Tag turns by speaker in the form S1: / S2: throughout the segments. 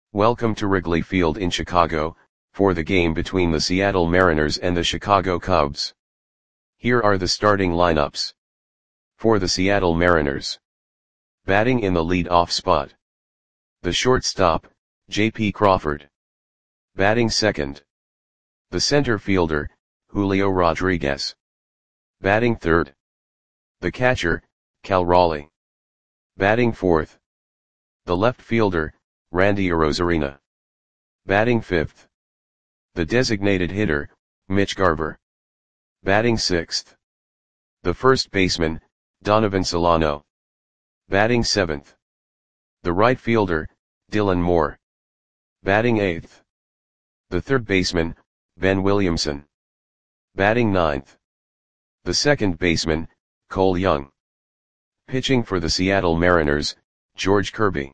S1: Welcome to Wrigley Field in Chicago, for the game between the Seattle Mariners and the Chicago Cubs. Here are the starting lineups. For the Seattle Mariners. Batting in the lead-off spot. The shortstop, J.P. Crawford. Batting second. The center fielder, Julio Rodriguez. Batting third. The catcher, Cal Raleigh. Batting fourth. The left fielder, Randy Arozarena. Batting fifth. The designated hitter, Mitch Garver. Batting sixth. The first baseman, Donovan Solano. Batting seventh. The right fielder, Dylan Moore. Batting eighth. The third baseman, Ben Williamson. Batting ninth. The second baseman, Cole Young. Pitching for the Seattle Mariners, George Kirby.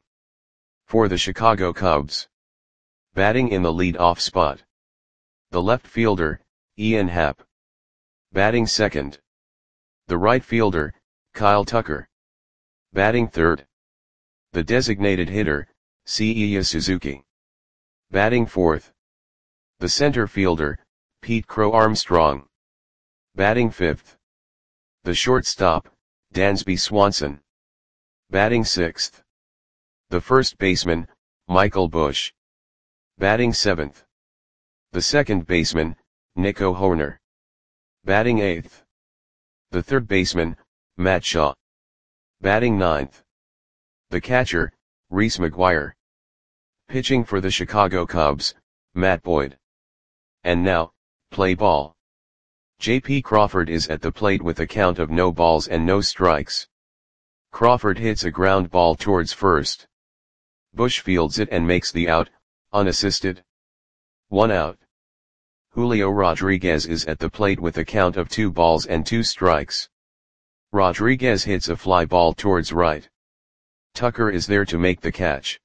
S1: For the Chicago Cubs. Batting in the lead-off spot. The left fielder, Ian Happ. Batting second. The right fielder, Kyle Tucker. Batting third. The designated hitter, Seiya Suzuki. Batting fourth. The center fielder, Pete Crow Armstrong. Batting fifth. The shortstop, Dansby Swanson. Batting sixth. The first baseman, Michael Busch. Batting seventh. The second baseman, Nico Hoerner. Batting eighth. The third baseman, Matt Shaw. Batting ninth. The catcher, Reese McGuire. Pitching for the Chicago Cubs, Matt Boyd. And now, play ball. J.P. Crawford is at the plate with a count of no balls and no strikes. Crawford hits a ground ball towards first. Busch fields it and makes the out, unassisted. 1 out. Julio Rodriguez is at the plate with a count of 2 balls and 2 strikes. Rodriguez hits a fly ball towards right. Tucker is there to make the catch.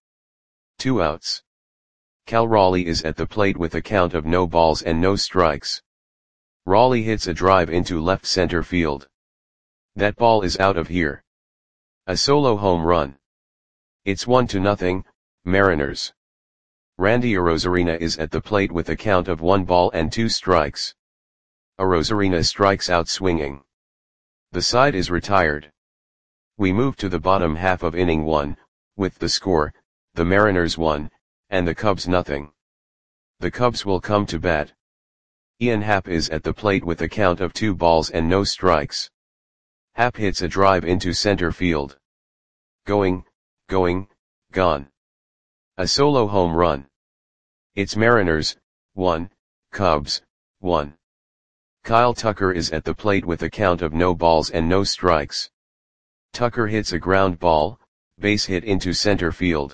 S1: 2 outs. Cal Raleigh is at the plate with a count of no balls and no strikes. Raleigh hits a drive into left center field. That ball is out of here. A solo home run. It's 1-0, Mariners. Randy Arozarena is at the plate with a count of 1 ball and 2 strikes. Arozarena strikes out swinging. The side is retired. We move to the bottom half of inning 1, with the score, the Mariners 1, and the Cubs 0. The Cubs will come to bat. Ian Happ is at the plate with a count of 2 balls and no strikes. Happ hits a drive into center field. Going, gone. A solo home run. It's Mariners, 1, Cubs, 1. Kyle Tucker is at the plate with a count of no balls and no strikes. Tucker hits a ground ball, base hit into center field.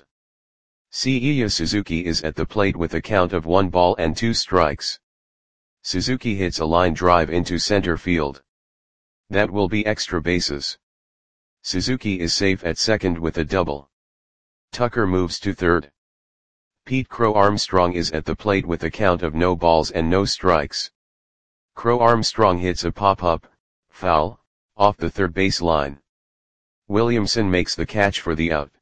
S1: Seiya Suzuki is at the plate with a count of 1 ball and 2 strikes. Suzuki hits a line drive into center field. That will be extra bases. Suzuki is safe at second with a double. Tucker moves to third. Pete Crow Armstrong is at the plate with a count of no balls and no strikes. Crow Armstrong hits a pop-up, foul, off the third base line. Williamson makes the catch for the out.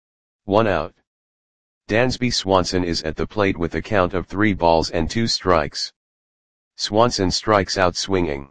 S1: 1 out. Dansby Swanson is at the plate with a count of 3 balls and 2 strikes. Swanson strikes out swinging.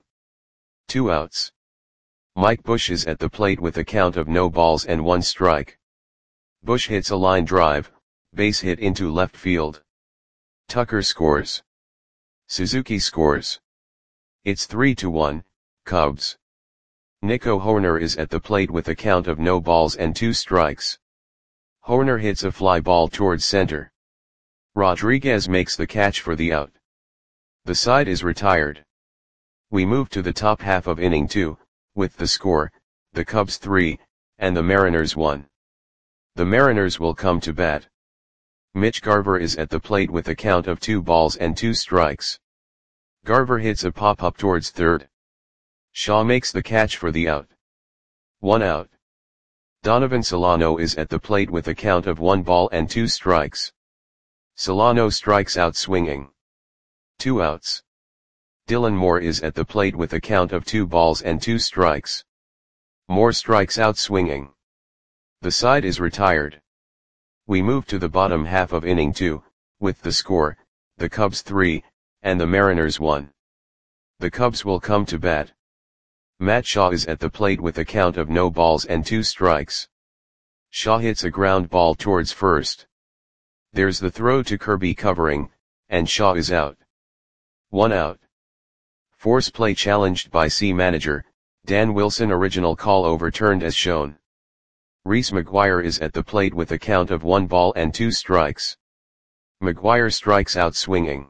S1: 2 outs. Mike Busch is at the plate with a count of no balls and 1 strike. Busch hits a line drive, base hit into left field. Tucker scores. Suzuki scores. It's 3-1, Cubs. Nico Hoerner is at the plate with a count of no balls and 2 strikes. Hoerner hits a fly ball towards center. Rodriguez makes the catch for the out. The side is retired. We move to the top half of inning 2, with the score, the Cubs 3, and the Mariners 1. The Mariners will come to bat. Mitch Garver is at the plate with a count of 2 balls and 2 strikes. Garver hits a pop-up towards third. Shaw makes the catch for the out. 1 out. Donovan Solano is at the plate with a count of 1 ball and 2 strikes. Solano strikes out swinging. 2 outs. Dylan Moore is at the plate with a count of 2 balls and 2 strikes. Moore strikes out swinging. The side is retired. We move to the bottom half of inning 2, with the score, the Cubs 3, and the Mariners 1. The Cubs will come to bat. Matt Shaw is at the plate with a count of no balls and 2 strikes. Shaw hits a ground ball towards first. There's the throw to Kirby covering, and Shaw is out. 1 out. Force play challenged by C manager, Dan Wilson. Original call overturned as shown. Reese McGuire is at the plate with a count of 1 ball and 2 strikes. McGuire strikes out swinging.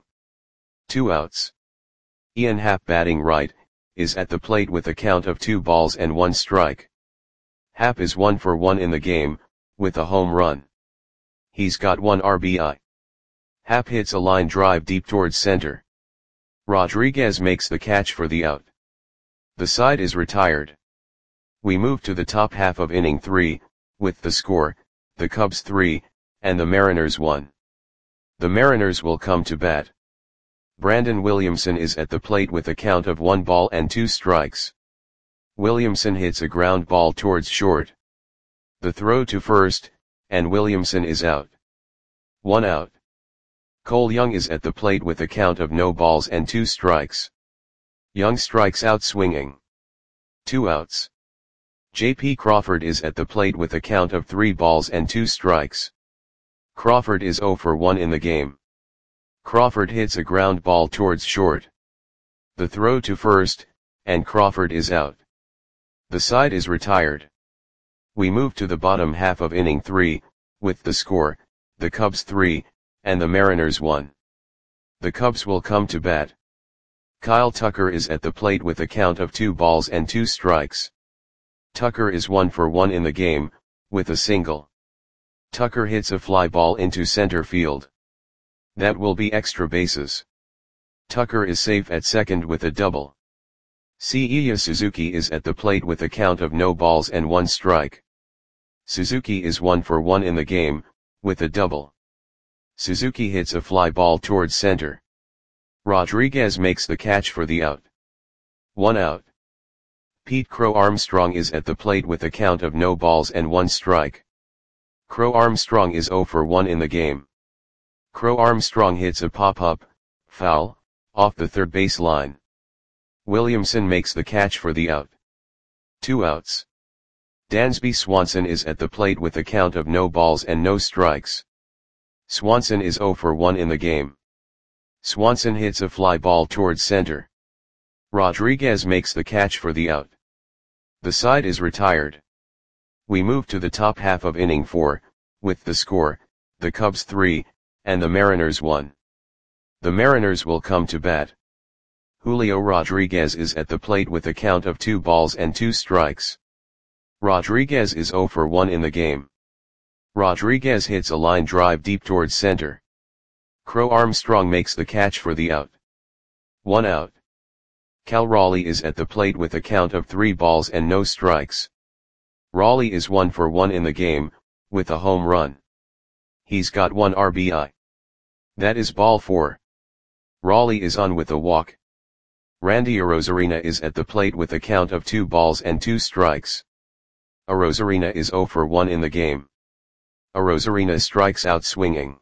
S1: 2 outs. Ian Happ, batting right, is at the plate with a count of 2 balls and 1 strike. Happ is 1 for 1 in the game, with a home run. He's got 1 RBI. Happ hits a line drive deep towards center. Rodriguez makes the catch for the out. The side is retired. We move to the top half of inning 3, with the score, the Cubs 3, and the Mariners 1. The Mariners will come to bat. Brandon Williamson is at the plate with a count of 1 ball and 2 strikes. Williamson hits a ground ball towards short. The throw to first, and Williamson is out. 1 out. Cole Young is at the plate with a count of no balls and 2 strikes. Young strikes out swinging. 2 outs. J.P. Crawford is at the plate with a count of 3 balls and 2 strikes. Crawford is 0 for 1 in the game. Crawford hits a ground ball towards short. The throw to first, and Crawford is out. The side is retired. We move to the bottom half of inning 3, with the score, the Cubs 3, and the Mariners 1. The Cubs will come to bat. Kyle Tucker is at the plate with a count of 2 balls and 2 strikes. Tucker is 1 for 1 in the game, with a single. Tucker hits a fly ball into center field. That will be extra bases. Tucker is safe at second with a double. Seiya Suzuki is at the plate with a count of no balls and 1 strike. Suzuki is 1 for 1 in the game, with a double. Suzuki hits a fly ball towards center. Rodriguez makes the catch for the out. 1 out. Pete Crow Armstrong is at the plate with a count of no balls and 1 strike. Crow Armstrong is 0 for 1 in the game. Crow Armstrong hits a pop-up, foul, off the third base line. Williamson makes the catch for the out. 2 outs. Dansby Swanson is at the plate with a count of no balls and no strikes. Swanson is 0 for 1 in the game. Swanson hits a fly ball towards center. Rodriguez makes the catch for the out. The side is retired. We move to the top half of inning 4, with the score, the Cubs 3, and the Mariners 1. The Mariners will come to bat. Julio Rodriguez is at the plate with a count of 2 balls and 2 strikes. Rodriguez is 0 for 1 in the game. Rodriguez hits a line drive deep towards center. Crow Armstrong makes the catch for the out. 1 out. Cal Raleigh is at the plate with a count of 3 balls and no strikes. Raleigh is 1 for 1 in the game, with a home run. He's got 1 RBI. That is ball 4. Raleigh is on with a walk. Randy Arozarena is at the plate with a count of 2 balls and 2 strikes. Arozarena is 0 for 1 in the game. Arozarena strikes out swinging.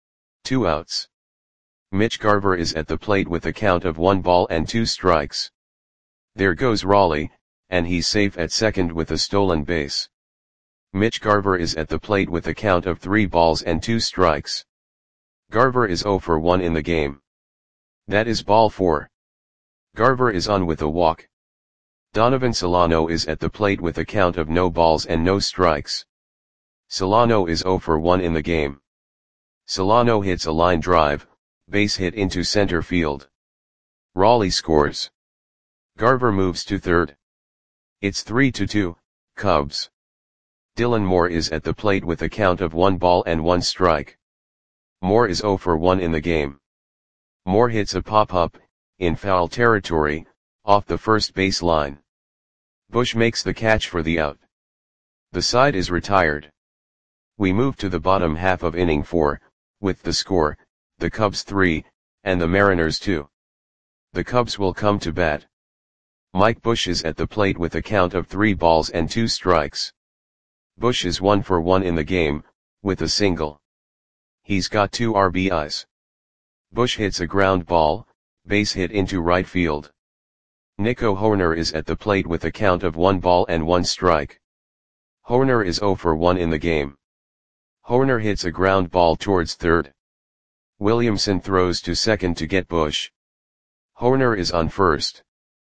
S1: 2 outs. Mitch Garver is at the plate with a count of 1 ball and 2 strikes. There goes Raleigh, and he's safe at second with a stolen base. Mitch Garver is at the plate with a count of 3 balls and 2 strikes. Garver is 0 for 1 in the game. That is ball 4. Garver is on with a walk. Donovan Solano is at the plate with a count of no balls and no strikes. Solano is 0 for 1 in the game. Solano hits a line drive, base hit into center field. Raleigh scores. Garver moves to third. It's 3-2, Cubs. Dylan Moore is at the plate with a count of 1 ball and 1 strike. Moore is 0 for 1 in the game. Moore hits a pop-up, in foul territory, off the first base line. Bush makes the catch for the out. The side is retired. We move to the bottom half of inning 4, with the score, the Cubs 3, and the Mariners 2. The Cubs will come to bat. Mike Bush is at the plate with a count of 3 balls and 2 strikes. Bush is 1 for 1 in the game, with a single. He's got 2 RBIs. Bush hits a ground ball, base hit into right field. Nico Hoerner is at the plate with a count of 1 ball and 1 strike. Hoerner is 0 for 1 in the game. Hoerner hits a ground ball towards third. Williamson throws to second to get Bush. Hoerner is on first.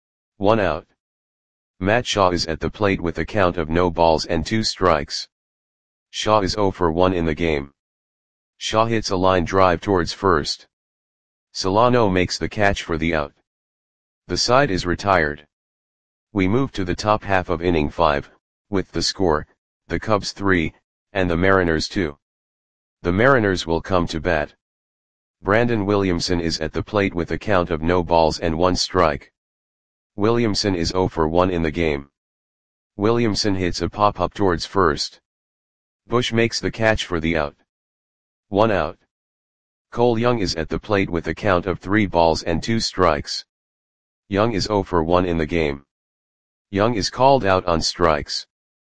S1: 1 out. Matt Shaw is at the plate with a count of no balls and 2 strikes. Shaw is 0 for 1 in the game. Shaw hits a line drive towards first. Solano makes the catch for the out. The side is retired. We move to the top half of inning 5, with the score, the Cubs 3, and the Mariners 2. The Mariners will come to bat. Brandon Williamson is at the plate with a count of no balls and 1 strike. Williamson is 0 for 1 in the game. Williamson hits a pop-up towards first. Bush makes the catch for the out. 1 out. Cole Young is at the plate with a count of 3 balls and 2 strikes. Young is 0 for 1 in the game. Young is called out on strikes.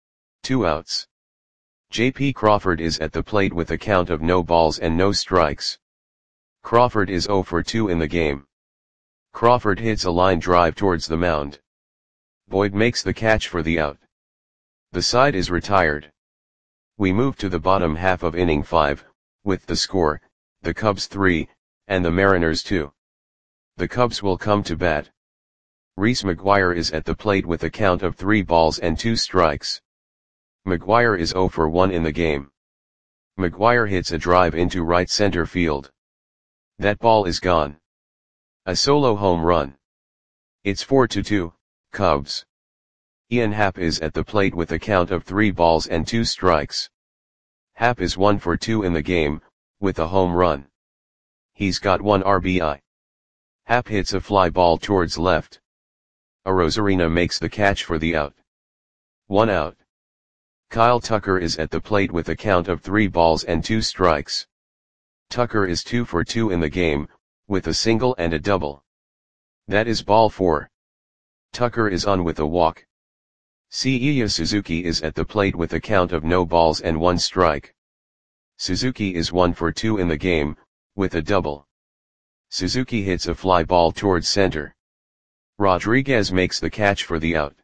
S1: 2 outs. J.P. Crawford is at the plate with a count of no balls and no strikes. Crawford is 0 for 2 in the game. Crawford hits a line drive towards the mound. Boyd makes the catch for the out. The side is retired. We move to the bottom half of inning 5, with the score, the Cubs 3, and the Mariners 2. The Cubs will come to bat. Reese McGuire is at the plate with a count of 3 balls and 2 strikes. McGuire is 0 for 1 in the game. McGuire hits a drive into right center field. That ball is gone. A solo home run. It's 4-2, Cubs. Ian Happ is at the plate with a count of 3 balls and 2 strikes. Happ is 1 for 2 in the game, with a home run. He's got 1 RBI. Happ hits a fly ball towards left. Arozarena makes the catch for the out. 1 out. Kyle Tucker is at the plate with a count of 3 balls and 2 strikes. Tucker is 2 for 2 in the game, with a single and a double. That is ball 4. Tucker is on with a walk. Seiya Suzuki is at the plate with a count of no balls and 1 strike. Suzuki is 1 for 2 in the game, with a double. Suzuki hits a fly ball towards center. Rodriguez makes the catch for the out.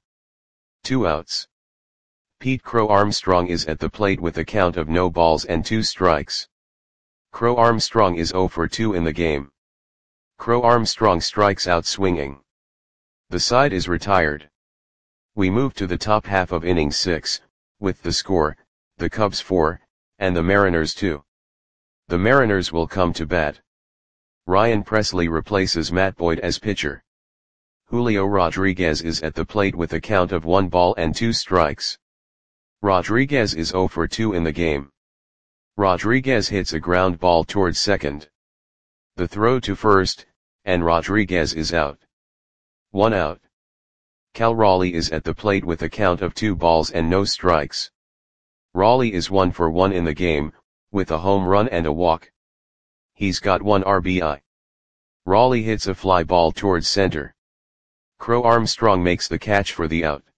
S1: 2 outs. Pete Crow Armstrong is at the plate with a count of no balls and 2 strikes. Crow Armstrong is 0 for 2 in the game. Crow Armstrong strikes out swinging. The side is retired. We move to the top half of inning 6, with the score, the Cubs 4, and the Mariners 2. The Mariners will come to bat. Ryan Presley replaces Matt Boyd as pitcher. Julio Rodriguez is at the plate with a count of 1 ball and 2 strikes. Rodriguez is 0 for 2 in the game. Rodriguez hits a ground ball towards second. The throw to first, and Rodriguez is out. 1 out. Cal Raleigh is at the plate with a count of 2 balls and no strikes. Raleigh is 1 for 1 in the game, with a home run and a walk. He's got 1 RBI. Raleigh hits a fly ball towards center. Crow Armstrong makes the catch for the out.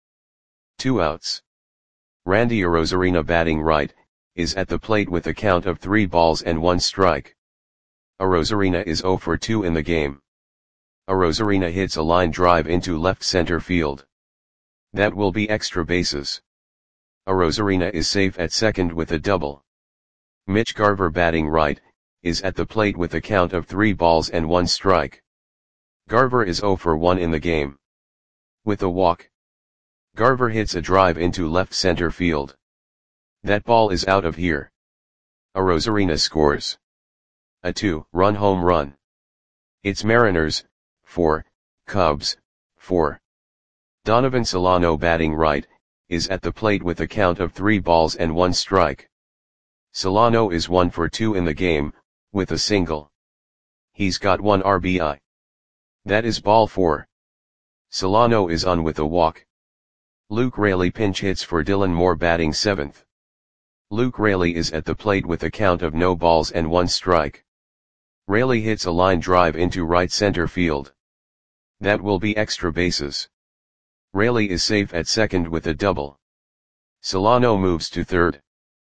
S1: 2 outs. Randy Arozarena batting right, is at the plate with a count of 3 balls and 1 strike. Arozarena is 0 for 2 in the game. Arozarena hits a line drive into left center field. That will be extra bases. Arozarena is safe at second with a double. Mitch Garver batting right, is at the plate with a count of 3 balls and 1 strike. Garver is 0 for 1 in the game. With a walk. Garver hits a drive into left center field. That ball is out of here. Arozarena scores a 2-run home run. It's Mariners 4, Cubs 4. Donovan Solano batting right, is at the plate with a count of 3 balls and 1 strike. Solano is 1 for 2 in the game, with a single. He's got 1 RBI. That is ball 4. Solano is on with a walk. Luke Raley pinch hits for Dylan Moore batting 7th. Luke Raley is at the plate with a count of no balls and 1 strike. Raley hits a line drive into right center field. That will be extra bases. Raley is safe at second with a double. Solano moves to third.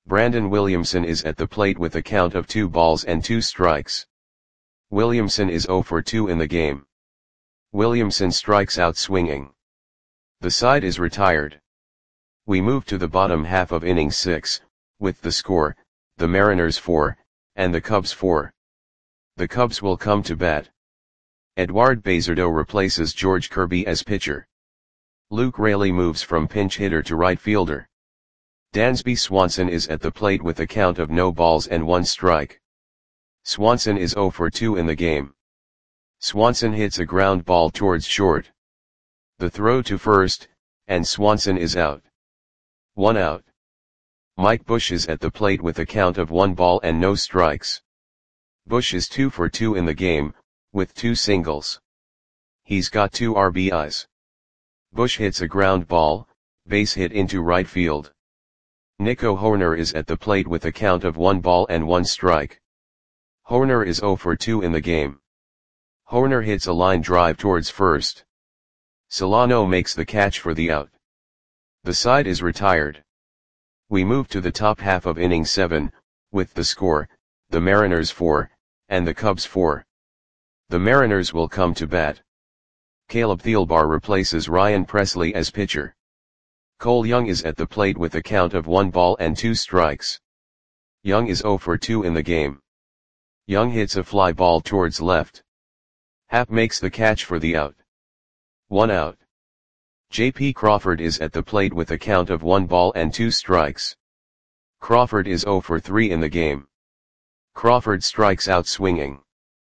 S1: Brandon Williamson is at the plate with a count of 2 balls and 2 strikes. Williamson is 0 for 2 in the game. Williamson strikes out swinging. The side is retired. We move to the bottom half of inning 6, with the score, the Mariners 4, and the Cubs 4. The Cubs will come to bat. Eduard Bazardo replaces George Kirby as pitcher. Luke Raley moves from pinch hitter to right fielder. Dansby Swanson is at the plate with a count of no balls and 1 strike. Swanson is 0 for 2 in the game. Swanson hits a ground ball towards short. The throw to first, and Swanson is out. 1 out. Mike Bush is at the plate with a count of 1 ball and no strikes. Bush is 2 for 2 in the game, with 2 singles. He's got 2 RBIs. Bush hits a ground ball, base hit into right field. Nico Hoerner is at the plate with a count of 1 ball and 1 strike. Hoerner is 0 for 2 in the game. Hoerner hits a line drive towards first. Solano makes the catch for the out. The side is retired. We move to the top half of inning 7, with the score, the Mariners 4, and the Cubs 4. The Mariners will come to bat. Caleb Thielbar replaces Ryan Presley as pitcher. Cole Young is at the plate with a count of 1 ball and 2 strikes. Young is 0 for 2 in the game. Young hits a fly ball towards left. Happ makes the catch for the out. 1 out. J.P. Crawford is at the plate with a count of 1 ball and 2 strikes. Crawford is 0 for 3 in the game. Crawford strikes out swinging.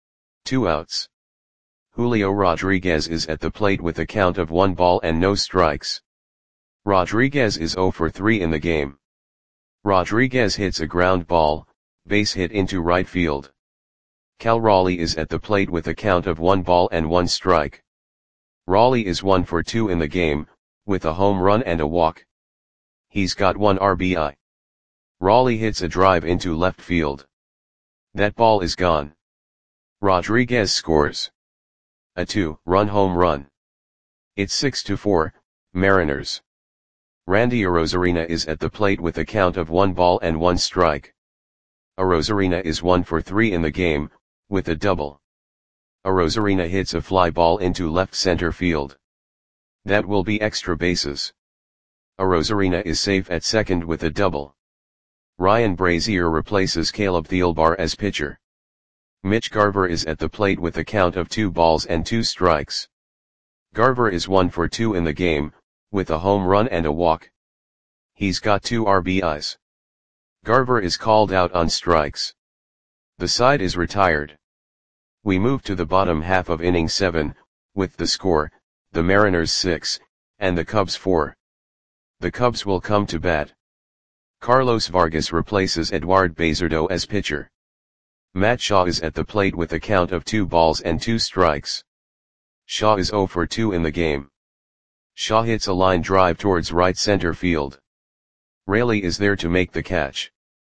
S1: 2 outs. Julio Rodriguez is at the plate with a count of 1 ball and no strikes. Rodriguez is 0 for 3 in the game. Rodriguez hits a ground ball, base hit into right field. Cal Raleigh is at the plate with a count of 1 ball and 1 strike. Raleigh is 1 for 2 in the game, with a home run and a walk. He's got 1 RBI. Raleigh hits a drive into left field. That ball is gone. Rodriguez scores a 2-run home run. It's 6-4, Mariners. Randy Arozarena is at the plate with a count of 1 ball and 1 strike. Arozarena is 1 for 3 in the game, with a double. Arozarena hits a fly ball into left center field. That will be extra bases. Arozarena is safe at second with a double. Ryan Brazier replaces Caleb Thielbar as pitcher. Mitch Garver is at the plate with a count of 2 balls and 2 strikes. Garver is 1 for 2 in the game, with a home run and a walk. He's got 2 RBIs. Garver is called out on strikes. The side is retired. We move to the bottom half of inning 7, with the score, the Mariners 6, and the Cubs 4. The Cubs will come to bat. Carlos Vargas replaces Eduard Bazardo as pitcher. Matt Shaw is at the plate with a count of 2 balls and 2 strikes. Shaw is 0 for 2 in the game. Shaw hits a line drive towards right center field. Raley is there to make the catch.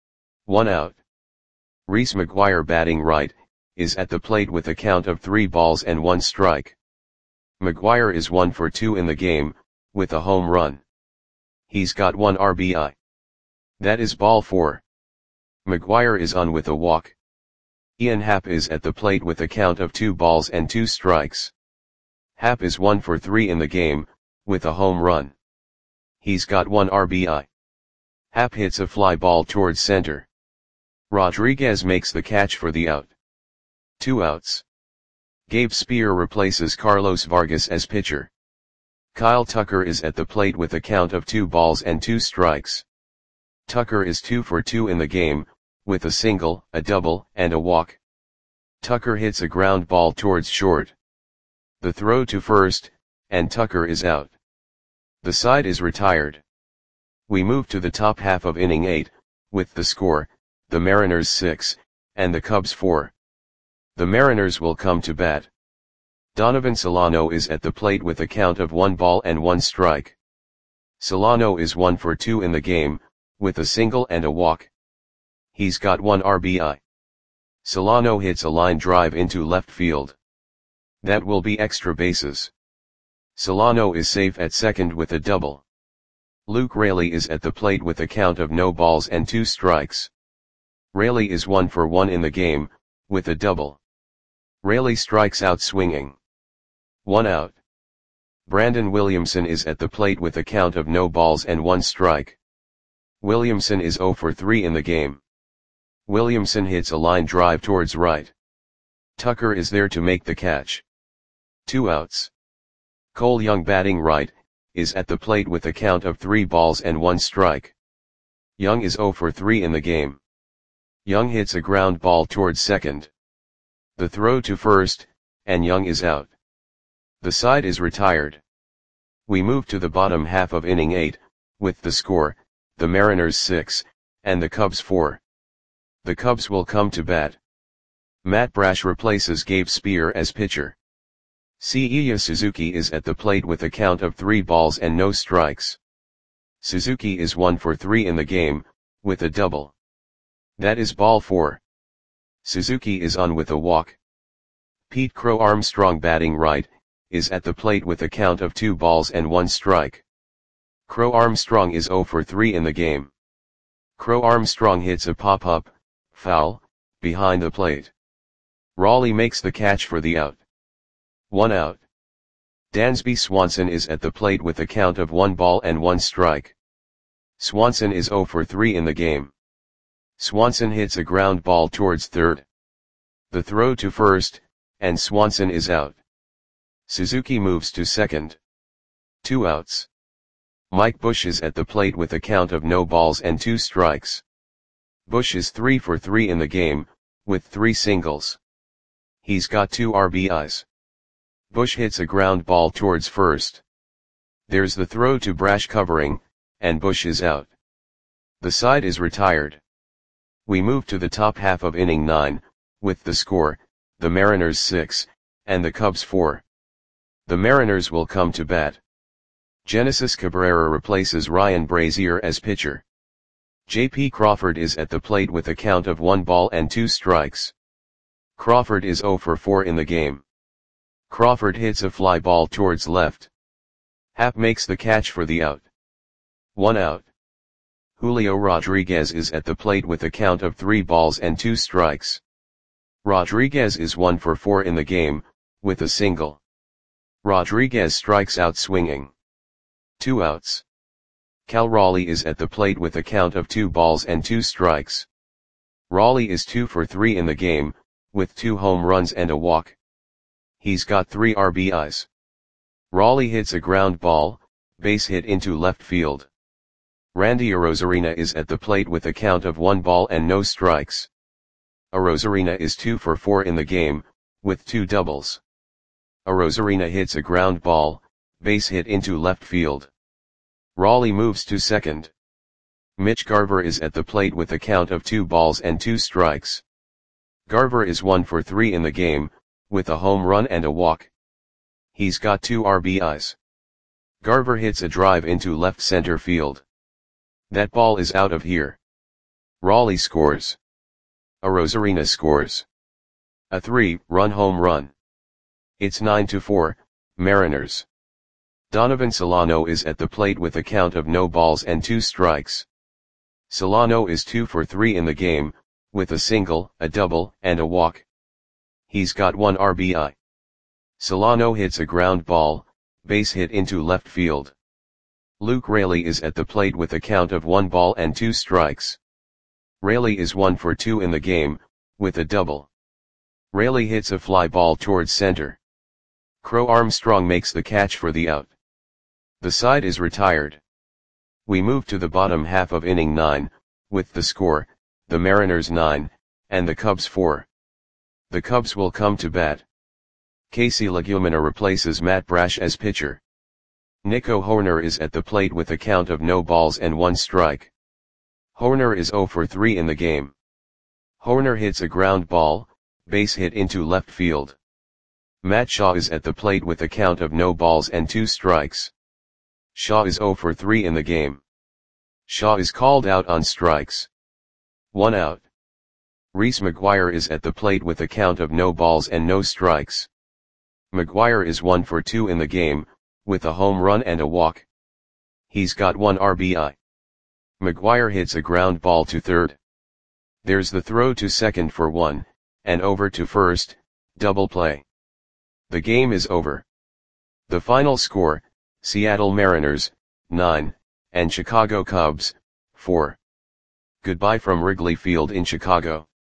S1: 1 out. Reese McGuire, batting right, is at the plate with a count of 3 balls and 1 strike. McGuire is 1 for 2 in the game, with a home run. He's got 1 RBI. That is ball 4. McGuire is on with a walk. Ian Happ is at the plate with a count of 2 balls and 2 strikes. Happ is 1 for 3 in the game, with a home run. He's got 1 RBI. Happ hits a fly ball towards center. Rodriguez makes the catch for the out. 2 outs. Gabe Spear replaces Carlos Vargas as pitcher. Kyle Tucker is at the plate with a count of 2 balls and 2 strikes. Tucker is 2 for 2 in the game, with a single, a double, and a walk. Tucker hits a ground ball towards short. The throw to first, and Tucker is out. The side is retired. We move to the top half of inning 8, with the score, the Mariners 6, and the Cubs 4. The Mariners will come to bat. Donovan Solano is at the plate with a count of 1 ball and 1 strike. Solano is 1 for 2 in the game, with a single and a walk. He's got 1 RBI. Solano hits a line drive into left field. That will be extra bases. Solano is safe at second with a double. Luke Raley is at the plate with a count of no balls and 2 strikes. Raley is 1 for 1 in the game, with a double. Raley strikes out swinging. 1 out. Brandon Williamson is at the plate with a count of no balls and 1 strike. Williamson is 0 for 3 in the game. Williamson hits a line drive towards right. Tucker is there to make the catch. 2 outs. Cole Young batting right, is at the plate with a count of 3 balls and 1 strike. Young is 0 for 3 in the game. Young hits a ground ball towards second. The throw to first, and Young is out. The side is retired. We move to the bottom half of inning 8, with the score, the Mariners 6, and the Cubs 4. The Cubs will come to bat. Matt Brash replaces Gabe Spear as pitcher. Seiya Suzuki is at the plate with a count of 3 balls and no strikes. Suzuki is 1 for 3 in the game, with a double. That is ball 4. Suzuki is on with a walk. Pete Crow Armstrong batting right, is at the plate with a count of 2 balls and 1 strike. Crow Armstrong is 0 for 3 in the game. Crow Armstrong hits a pop-up, foul, behind the plate. Raleigh makes the catch for the out. 1 out. Dansby Swanson is at the plate with a count of 1 ball and 1 strike. Swanson is 0 for 3 in the game. Swanson hits a ground ball towards third. The throw to first, and Swanson is out. Suzuki moves to second. 2 outs. Mike Bush is at the plate with a count of no balls and 2 strikes. Bush is 3 for 3 in the game, with 3 singles. He's got 2 RBIs. Bush hits a ground ball towards first. There's the throw to Brash covering, and Bush is out. The side is retired. We move to the top half of inning 9, with the score, the Mariners 6, and the Cubs 4. The Mariners will come to bat. Genesis Cabrera replaces Ryan Brazier as pitcher. J.P. Crawford is at the plate with a count of 1 ball and 2 strikes. Crawford is 0 for 4 in the game. Crawford hits a fly ball towards left. Happ makes the catch for the out. 1 out. Julio Rodriguez is at the plate with a count of 3 balls and 2 strikes. Rodriguez is 1 for 4 in the game, with a single. Rodriguez strikes out swinging. 2 outs. Cal Raleigh is at the plate with a count of 2 balls and 2 strikes. Raleigh is 2 for 3 in the game, with 2 home runs and a walk. He's got 3 RBIs. Raleigh hits a ground ball, base hit into left field. Randy Arozarena is at the plate with a count of 1 ball and no strikes. Arozarena is 2 for 4 in the game, with 2 doubles. Arozarena hits a ground ball, base hit into left field. Raleigh moves to second. Mitch Garver is at the plate with a count of 2 balls and 2 strikes. Garver is 1 for 3 in the game, with a home run and a walk. He's got 2 RBIs. Garver hits a drive into left center field. That ball is out of here. Raleigh scores. Arozarena scores. A 3-run home run. It's 9-4, Mariners. Donovan Solano is at the plate with a count of no balls and 2 strikes. Solano is 2 for 3 in the game, with a single, a double, and a walk. He's got 1 RBI. Solano hits a ground ball, base hit into left field. Luke Raley is at the plate with a count of 1 ball and 2 strikes. Raley is 1 for 2 in the game, with a double. Raley hits a fly ball towards center. Crow Armstrong makes the catch for the out. The side is retired. We move to the bottom half of inning 9, with the score, the Mariners 9, and the Cubs 4. The Cubs will come to bat. Casey Legumina replaces Matt Brash as pitcher. Nico Hoerner is at the plate with a count of no balls and 1 strike. Hoerner is 0 for 3 in the game. Hoerner hits a ground ball, base hit into left field. Matt Shaw is at the plate with a count of no balls and 2 strikes. Shaw is 0 for 3 in the game. Shaw is called out on strikes. 1 out. Reese McGuire is at the plate with a count of no balls and no strikes. McGuire is 1 for 2 in the game, with a home run and a walk. He's got 1 RBI. McGuire hits a ground ball to third. There's the throw to second for 1, and over to first, double play. The game is over. The final score, Seattle Mariners, 9, and Chicago Cubs, 4. Goodbye from Wrigley Field in Chicago.